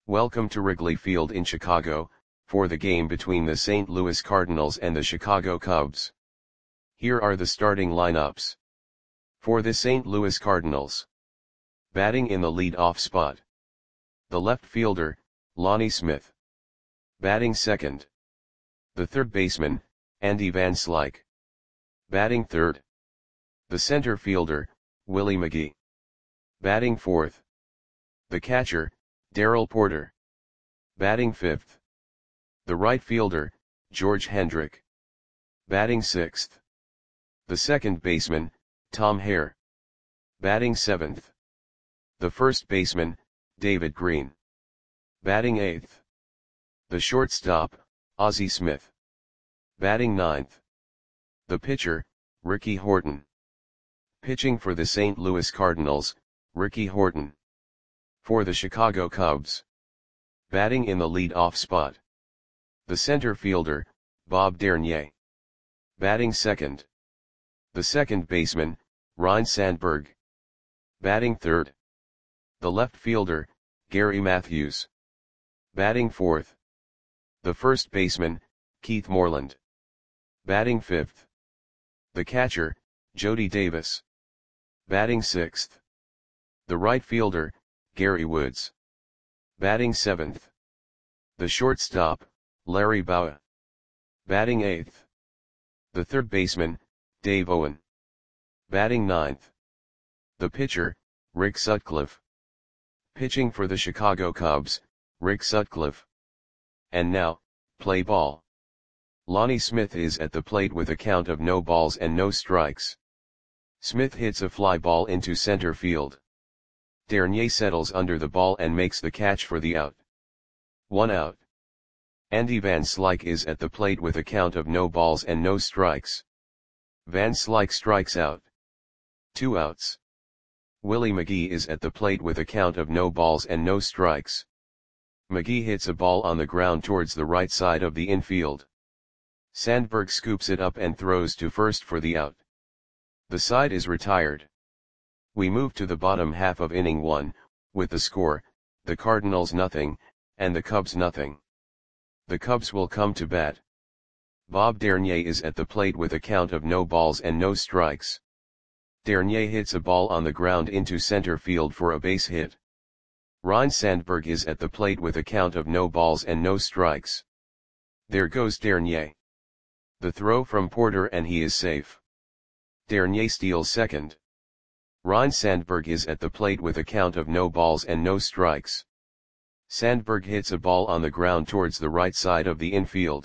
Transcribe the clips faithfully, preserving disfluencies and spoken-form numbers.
Welcome to Wrigley Field in Chicago, for the game between the Saint Louis Cardinals and the Chicago Cubs. Here are the starting lineups. For the Saint Louis Cardinals. Batting in the lead-off spot. The left fielder, Lonnie Smith. Batting second. The third baseman, Andy Van Slyke. Batting third. The center fielder, Willie McGee. Batting fourth. The catcher, Darrell Porter. Batting fifth. The right fielder, George Hendrick. Batting sixth. The second baseman, Tom Hare. Batting seventh. The first baseman, David Green. Batting eighth. The shortstop, Ozzie Smith. Batting ninth. The pitcher, Ricky Horton. Pitching for the Saint Louis Cardinals, Ricky Horton. For the Chicago Cubs. Batting in the lead-off spot. The center fielder, Bob Dernier. Batting second. The second baseman, Ryne Sandberg. Batting third. The left fielder, Gary Matthews. Batting fourth. The first baseman, Keith Moreland. Batting fifth. The catcher, Jody Davis. Batting sixth. The right fielder, Gary Woods. Batting seventh. The shortstop, Larry Bowa. Batting eighth. The third baseman, Dave Owen. Batting ninth. The pitcher, Rick Sutcliffe. Pitching for the Chicago Cubs, Rick Sutcliffe. And now, play ball. Lonnie Smith is at the plate with a count of no balls and no strikes. Smith hits a fly ball into center field. Dernier settles under the ball and makes the catch for the out. One out. Andy Van Slyke is at the plate with a count of no balls and no strikes. Van Slyke strikes out. Two outs. Willie McGee is at the plate with a count of no balls and no strikes. McGee hits a ball on the ground towards the right side of the infield. Sandberg scoops it up and throws to first for the out. The side is retired. We move to the bottom half of inning one, with the score, the Cardinals nothing, and the Cubs nothing. The Cubs will come to bat. Bob Dernier is at the plate with a count of no balls and no strikes. Dernier hits a ball on the ground into center field for a base hit. Ryne Sandberg is at the plate with a count of no balls and no strikes. There goes Dernier. The throw from Porter and he is safe. Dernier steals second. Ryne Sandberg is at the plate with a count of no balls and no strikes. Sandberg hits a ball on the ground towards the right side of the infield.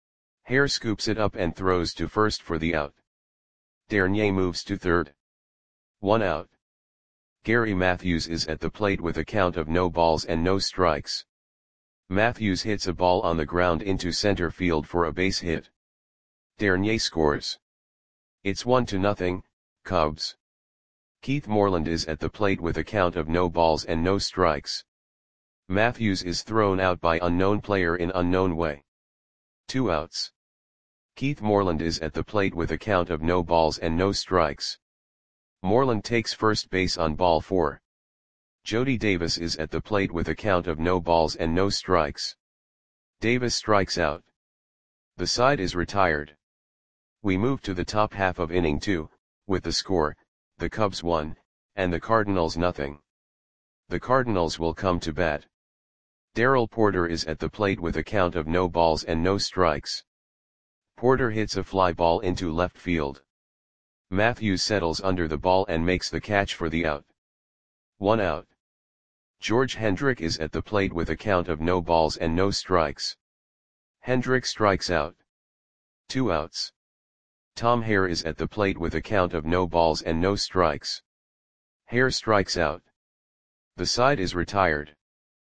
Hare scoops it up and throws to first for the out. Dernier moves to third. One out. Gary Matthews is at the plate with a count of no balls and no strikes. Matthews hits a ball on the ground into center field for a base hit. Dernier scores. It's one to nothing, Cubs. Keith Moreland is at the plate with a count of no balls and no strikes. Matthews is thrown out by unknown player in unknown way. Two outs. Keith Moreland is at the plate with a count of no balls and no strikes. Moreland takes first base on ball four. Jody Davis is at the plate with a count of no balls and no strikes. Davis strikes out. The side is retired. We move to the top half of inning two, with the score, the Cubs one, and the Cardinals nothing. The Cardinals will come to bat. Darrell Porter is at the plate with a count of no balls and no strikes. Porter hits a fly ball into left field. Matthews settles under the ball and makes the catch for the out. One out. George Hendrick is at the plate with a count of no balls and no strikes. Hendrick strikes out. Two outs. Tom Hare is at the plate with a count of no balls and no strikes. Hare strikes out. The side is retired.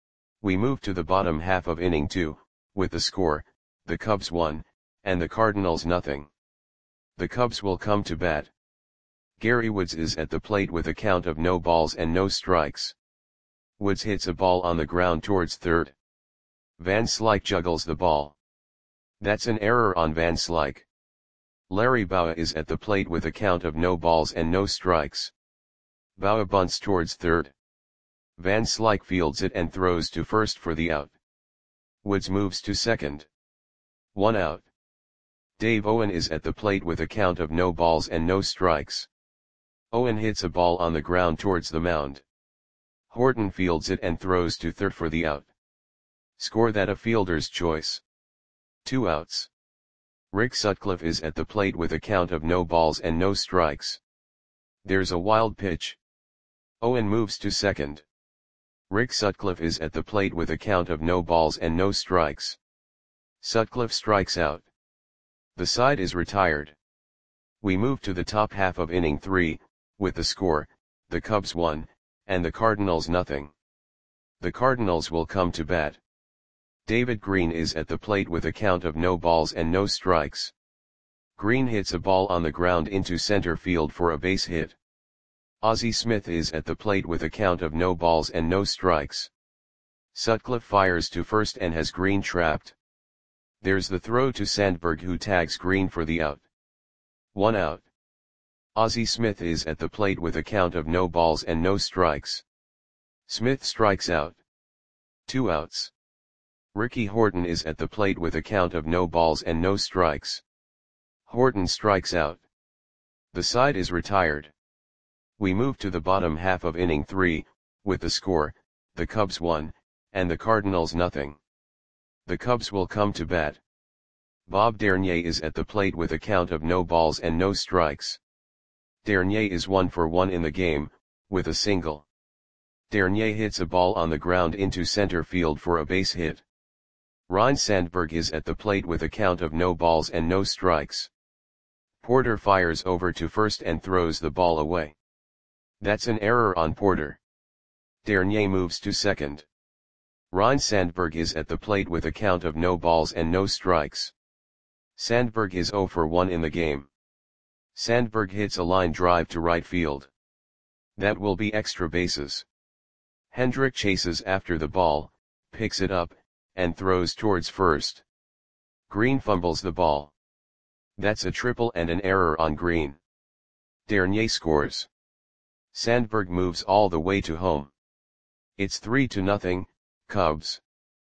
We move to the bottom half of inning two, with the score, the Cubs one, and the Cardinals nothing. The Cubs will come to bat. Gary Woods is at the plate with a count of no balls and no strikes. Woods hits a ball on the ground towards third. Van Slyke juggles the ball. That's an error on Van Slyke. Larry Bowa is at the plate with a count of no balls and no strikes. Bowa bunts towards third. Van Slyke fields it and throws to first for the out. Woods moves to second. One out. Dave Owen is at the plate with a count of no balls and no strikes. Owen hits a ball on the ground towards the mound. Horton fields it and throws to third for the out. Score that a fielder's choice. Two outs. Rick Sutcliffe is at the plate with a count of no balls and no strikes. There's a wild pitch. Owen moves to second. Rick Sutcliffe is at the plate with a count of no balls and no strikes. Sutcliffe strikes out. The side is retired. We move to the top half of inning three, with the score, the Cubs one, and the Cardinals nothing. The Cardinals will come to bat. David Green is at the plate with a count of no balls and no strikes. Green hits a ball on the ground into center field for a base hit. Ozzie Smith is at the plate with a count of no balls and no strikes. Sutcliffe fires to first and has Green trapped. There's the throw to Sandberg, who tags Green for the out. One out. Ozzie Smith is at the plate with a count of no balls and no strikes. Smith strikes out. Two outs. Ricky Horton is at the plate with a count of no balls and no strikes. Horton strikes out. The side is retired. We move to the bottom half of inning three, with the score, the Cubs one, and the Cardinals nothing. The Cubs will come to bat. Bob Dernier is at the plate with a count of no balls and no strikes. Dernier is one for one in the game, with a single. Dernier hits a ball on the ground into center field for a base hit. Ryne Sandberg is at the plate with a count of no balls and no strikes. Porter fires over to first and throws the ball away. That's an error on Porter. Dernier moves to second. Ryne Sandberg is at the plate with a count of no balls and no strikes. Sandberg is zero for one in the game. Sandberg hits a line drive to right field. That will be extra bases. Hendrick chases after the ball, picks it up, and throws towards first. Green fumbles the ball. That's a triple and an error on Green. Dernier scores. Sandberg moves all the way to home. It's three to nothing, Cubs.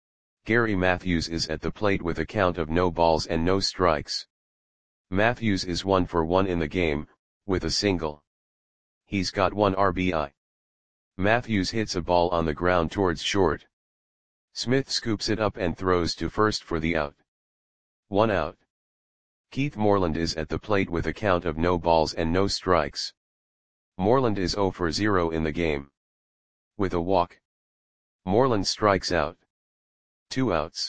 Gary Matthews is at the plate with a count of no balls and no strikes. Matthews is one for one in the game, with a single. He's got one R B I. Matthews hits a ball on the ground towards short. Smith scoops it up and throws to first for the out. One out. Keith Moreland is at the plate with a count of no balls and no strikes. Moreland is zero for zero in the game. With a walk. Moreland strikes out. Two outs.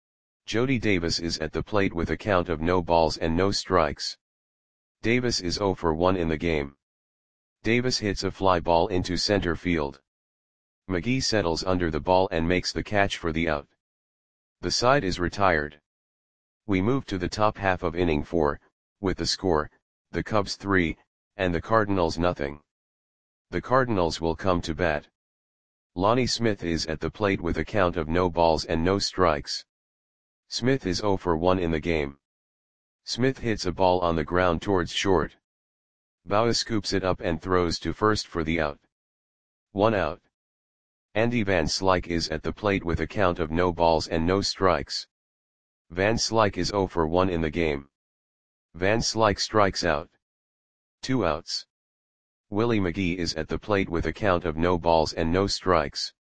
Jody Davis is at the plate with a count of no balls and no strikes. Davis is zero for one in the game. Davis hits a fly ball into center field. McGee settles under the ball and makes the catch for the out. The side is retired. We move to the top half of inning four, with the score, the Cubs three, and the Cardinals nothing. The Cardinals will come to bat. Lonnie Smith is at the plate with a count of no balls and no strikes. Smith is zero for one in the game. Smith hits a ball on the ground towards short. Baugh scoops it up and throws to first for the out. One out. Andy Van Slyke is at the plate with a count of no balls and no strikes. Van Slyke is zero for one in the game. Van Slyke strikes out. Two outs. Willie McGee is at the plate with a count of no balls and no strikes.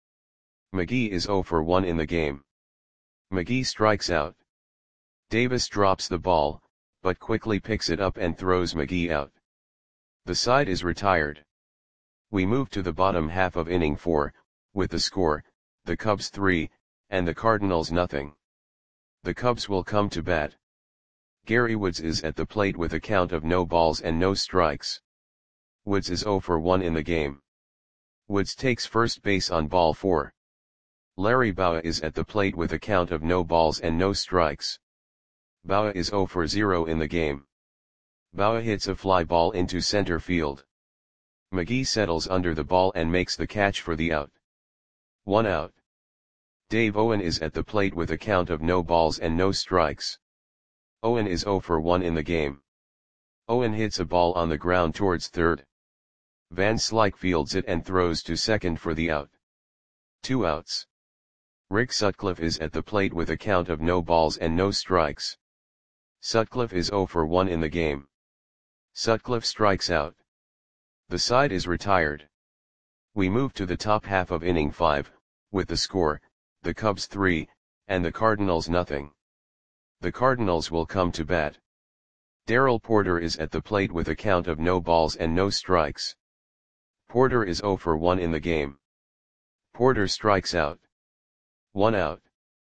McGee is zero for one in the game. McGee strikes out. Davis drops the ball, but quickly picks it up and throws McGee out. The side is retired. We move to the bottom half of inning four, with the score, the Cubs three, and the Cardinals nothing. The Cubs will come to bat. Gary Woods is at the plate with a count of no balls and no strikes. Woods is zero for one in the game. Woods takes first base on ball four. Larry Baugh is at the plate with a count of no balls and no strikes. Baugh is zero for zero in the game. Baugh hits a fly ball into center field. McGee settles under the ball and makes the catch for the out. One out. Dave Owen is at the plate with a count of no balls and no strikes. Owen is zero for one in the game. Owen hits a ball on the ground towards third. Van Slyke fields it and throws to second for the out. Two outs. Rick Sutcliffe is at the plate with a count of no balls and no strikes. Sutcliffe is oh for one in the game. Sutcliffe strikes out. The side is retired. We move to the top half of inning five, with the score, the Cubs three, and the Cardinals nothing. The Cardinals will come to bat. Darrell Porter is at the plate with a count of no balls and no strikes. Porter is oh for one in the game. Porter strikes out. One out.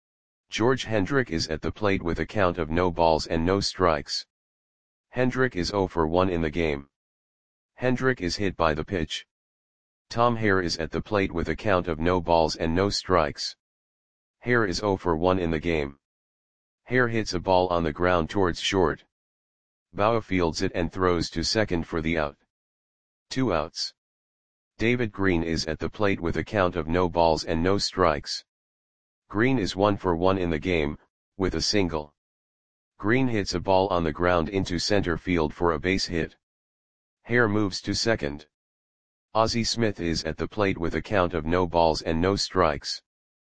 George Hendrick is at the plate with a count of no balls and no strikes. Hendrick is oh for one in the game. Hendrick is hit by the pitch. Tom Hare is at the plate with a count of no balls and no strikes. Hare is oh for one in the game. Hare hits a ball on the ground towards short. Bauer fields it and throws to second for the out. Two outs. David Green is at the plate with a count of no balls and no strikes. Green is one for one in the game, with a single. Green hits a ball on the ground into center field for a base hit. Hare moves to second. Ozzie Smith is at the plate with a count of no balls and no strikes.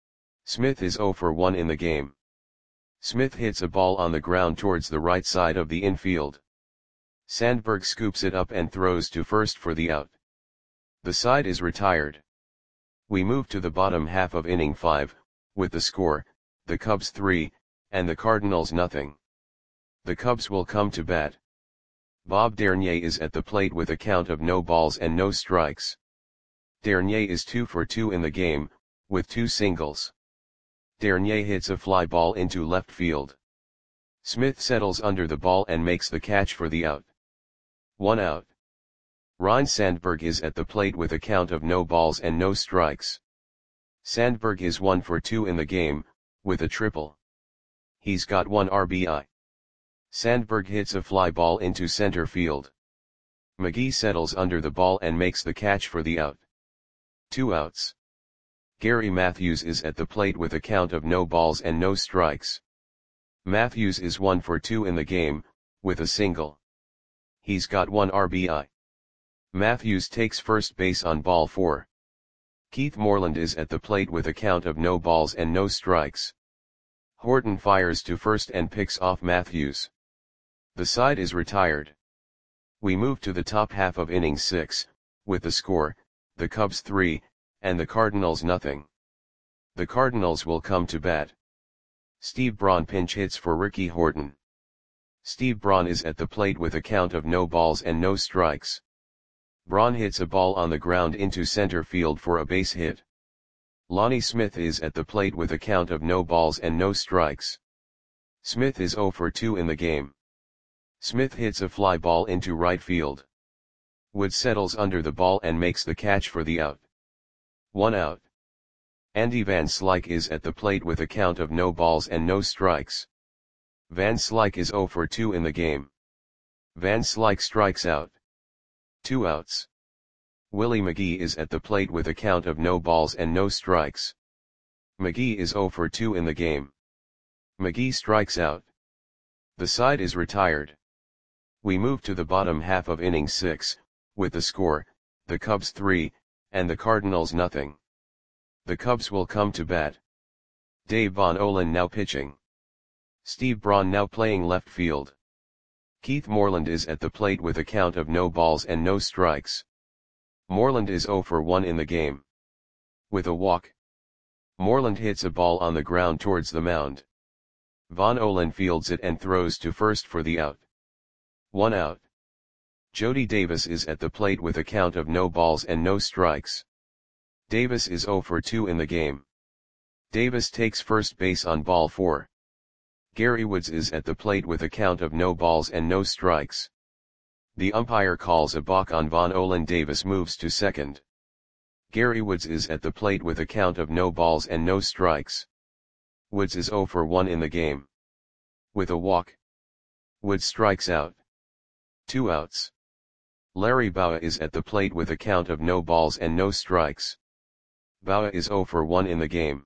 Smith is oh for one in the game. Smith hits a ball on the ground towards the right side of the infield. Sandberg scoops it up and throws to first for the out. The side is retired. We move to the bottom half of inning five, with the score, the Cubs three, and the Cardinals nothing. The Cubs will come to bat. Bob Dernier is at the plate with a count of no balls and no strikes. Dernier is two for two in the game, with two singles. Dernier hits a fly ball into left field. Smith settles under the ball and makes the catch for the out. One out. Ryne Sandberg is at the plate with a count of no balls and no strikes. Sandberg is one for two in the game, with a triple. He's got one R B I. Sandberg hits a fly ball into center field. McGee settles under the ball and makes the catch for the out. Two outs. Gary Matthews is at the plate with a count of no balls and no strikes. Matthews is one for two in the game, with a single. He's got one R B I. Matthews takes first base on ball four. Keith Moreland is at the plate with a count of no balls and no strikes. Horton fires to first and picks off Matthews. The side is retired. We move to the top half of inning six, with the score, the Cubs three, and the Cardinals nothing. The Cardinals will come to bat. Steve Braun pinch hits for Ricky Horton. Steve Braun is at the plate with a count of no balls and no strikes. Braun hits a ball on the ground into center field for a base hit. Lonnie Smith is at the plate with a count of no balls and no strikes. Smith is oh for two in the game. Smith hits a fly ball into right field. Wood settles under the ball and makes the catch for the out. One out. Andy Van Slyke is at the plate with a count of no balls and no strikes. Van Slyke is oh for two in the game. Van Slyke strikes out. Two outs. Willie McGee is at the plate with a count of no balls and no strikes. McGee is oh for two in the game. McGee strikes out. The side is retired. We move to the bottom half of inning six, with the score, the Cubs three, and the Cardinals nothing. The Cubs will come to bat. Dave Von Olen now pitching. Steve Braun now playing left field. Keith Moreland is at the plate with a count of no balls and no strikes. Moreland is oh for one in the game. With a walk. Moreland hits a ball on the ground towards the mound. Von Olen fields it and throws to first for the out. One out. Jody Davis is at the plate with a count of no balls and no strikes. Davis is oh for two in the game. Davis takes first base on ball four. Gary Woods is at the plate with a count of no balls and no strikes. The umpire calls a balk on Von Olen. Davis moves to second. Gary Woods is at the plate with a count of no balls and no strikes. Woods is oh for one in the game. With a walk. Woods strikes out. Two outs. Larry Bowa is at the plate with a count of no balls and no strikes. Bowa is oh for one in the game.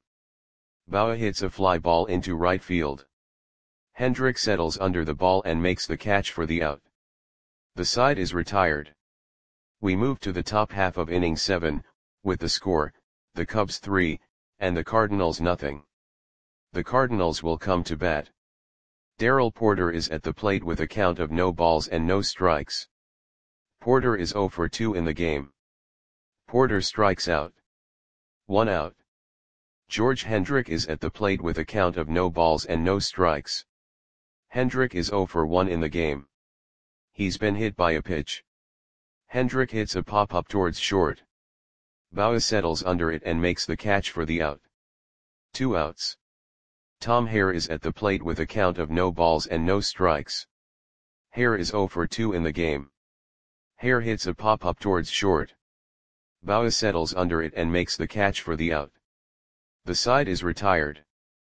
Bowa hits a fly ball into right field. Hendrick settles under the ball and makes the catch for the out. The side is retired. We move to the top half of inning seven, with the score, the Cubs three, and the Cardinals nothing. The Cardinals will come to bat. Darrell Porter is at the plate with a count of no balls and no strikes. Porter is zero for two in the game. Porter strikes out. One out. George Hendrick is at the plate with a count of no balls and no strikes. Hendrick is zero for one in the game. He's been hit by a pitch. Hendrick hits a pop-up towards short. Bauer settles under it and makes the catch for the out. Two outs. Tom Hare is at the plate with a count of no balls and no strikes. Hare is zero for two in the game. Hare hits a pop-up towards short. Bauer settles under it and makes the catch for the out. The side is retired.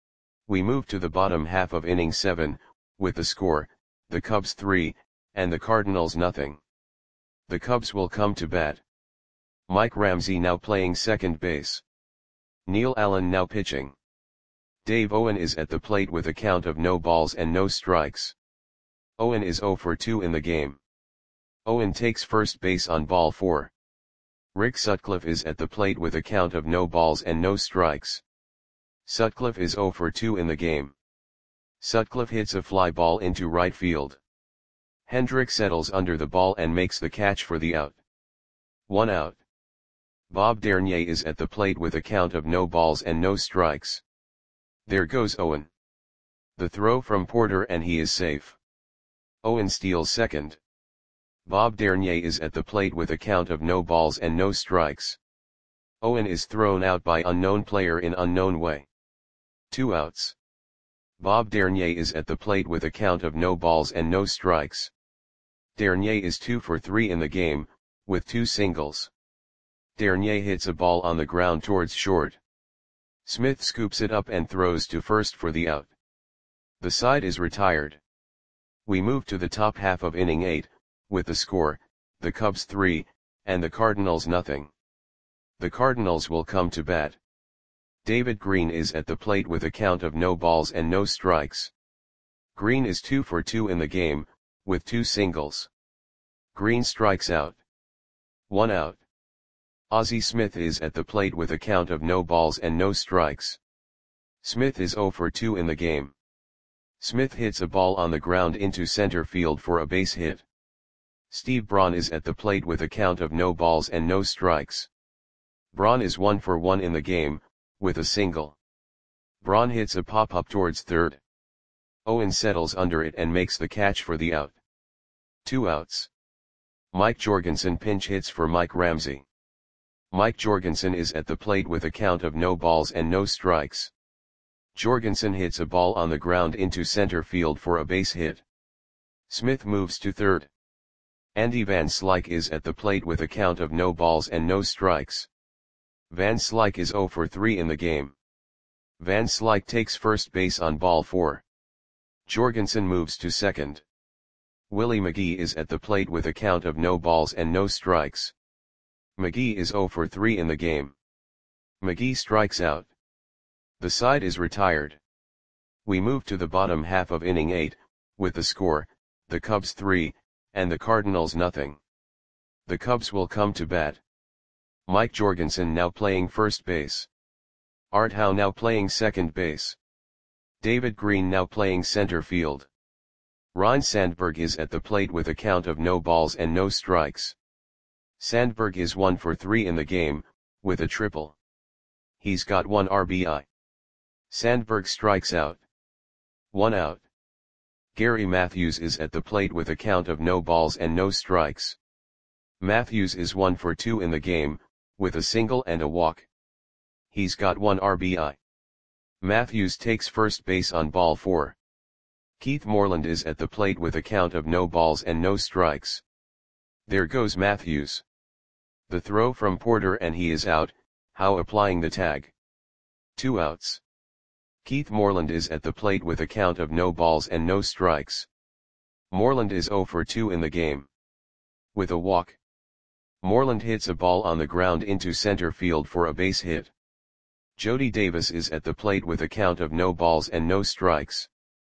We move to the bottom half of inning seven, with the score, the Cubs three, and the Cardinals nothing. The Cubs will come to bat. Mike Ramsey now playing second base. Neil Allen now pitching. Dave Owen is at the plate with a count of no balls and no strikes. Owen is zero for two in the game. Owen takes first base on ball four. Rick Sutcliffe is at the plate with a count of no balls and no strikes. Sutcliffe is zero for two in the game. Sutcliffe hits a fly ball into right field. Hendrick settles under the ball and makes the catch for the out. One out. Bob Dernier is at the plate with a count of no balls and no strikes. There goes Owen. The throw from Porter and he is safe. Owen steals second. Bob Dernier is at the plate with a count of no balls and no strikes. Owen is thrown out by unknown player in unknown way. Two outs. Bob Dernier is at the plate with a count of no balls and no strikes. Dernier is two for three in the game, with two singles. Dernier hits a ball on the ground towards short. Smith scoops it up and throws to first for the out. The side is retired. We move to the top half of inning eight, with the score, the Cubs three, and the Cardinals nothing. The Cardinals will come to bat. David Green is at the plate with a count of no balls and no strikes. Green is two for two in the game, with two singles. Green strikes out. One out. Ozzie Smith is at the plate with a count of no balls and no strikes. Smith is zero for two in the game. Smith hits a ball on the ground into center field for a base hit. Steve Braun is at the plate with a count of no balls and no strikes. Braun is one for one in the game, with a single. Braun hits a pop-up towards third. Owen settles under it and makes the catch for the out. Two outs. Mike Jorgensen pinch hits for Mike Ramsey. Mike Jorgensen is at the plate with a count of no balls and no strikes. Jorgensen hits a ball on the ground into center field for a base hit. Smith moves to third. Andy Van Slyke is at the plate with a count of no balls and no strikes. Van Slyke is zero for three in the game. Van Slyke takes first base on ball four. Jorgensen moves to second. Willie McGee is at the plate with a count of no balls and no strikes. McGee is zero for three in the game. McGee strikes out. The side is retired. We move to the bottom half of inning eight, with the score, the Cubs three, and the Cardinals nothing. The Cubs will come to bat. Mike Jorgensen now playing first base. Art Howe now playing second base. David Green now playing center field. Ryne Sandberg is at the plate with a count of no balls and no strikes. Sandberg is one for three in the game, with a triple. He's got one R B I. Sandberg strikes out. One out. Gary Matthews is at the plate with a count of no balls and no strikes. Matthews is one for two in the game, with a single and a walk. He's got one R B I. Matthews takes first base on ball four. Keith Moreland is at the plate with a count of no balls and no strikes. There goes Matthews. The throw from Porter and he is out, Howe applying the tag. Two outs. Keith Moreland is at the plate with a count of no balls and no strikes. Moreland is zero for two in the game. With a walk. Moreland hits a ball on the ground into center field for a base hit. Jody Davis is at the plate with a count of no balls and no strikes.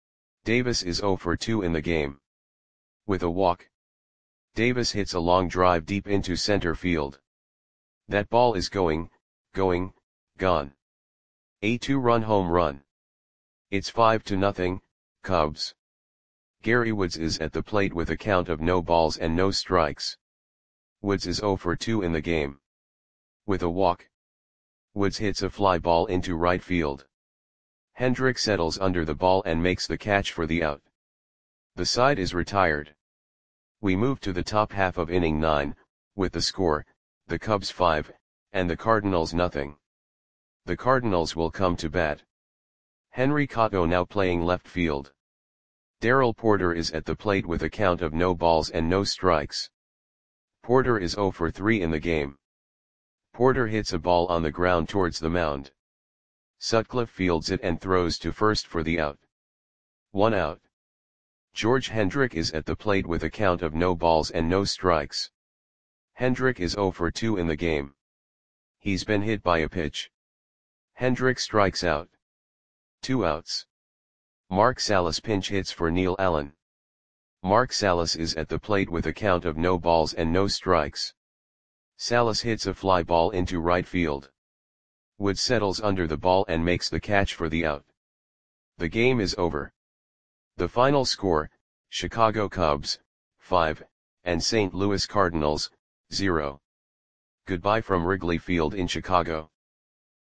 Davis is zero for two in the game. With a walk. Davis hits a long drive deep into center field. That ball is going, going, gone. A two-run home run. It's five to nothing, Cubs. Gary Woods is at the plate with a count of no balls and no strikes. Woods is oh for two in the game. With a walk, Woods hits a fly ball into right field. Hendrick settles under the ball and makes the catch for the out. The side is retired. We move to the top half of inning nine, with the score, the Cubs five, and the Cardinals nothing. The Cardinals will come to bat. Henry Cotto now playing left field. Darrell Porter is at the plate with a count of no balls and no strikes. Porter is oh for three in the game. Porter hits a ball on the ground towards the mound. Sutcliffe fields it and throws to first for the out. One out. George Hendrick is at the plate with a count of no balls and no strikes. Hendrick is oh for two in the game. He's been hit by a pitch. Hendrick strikes out. Two outs. Mark Salas pinch hits for Neil Allen. Mark Salas is at the plate with a count of no balls and no strikes. Salas hits a fly ball into right field. Woods settles under the ball and makes the catch for the out. The game is over. The final score, Chicago Cubs, five, and Saint Louis Cardinals, zero. Goodbye from Wrigley Field in Chicago.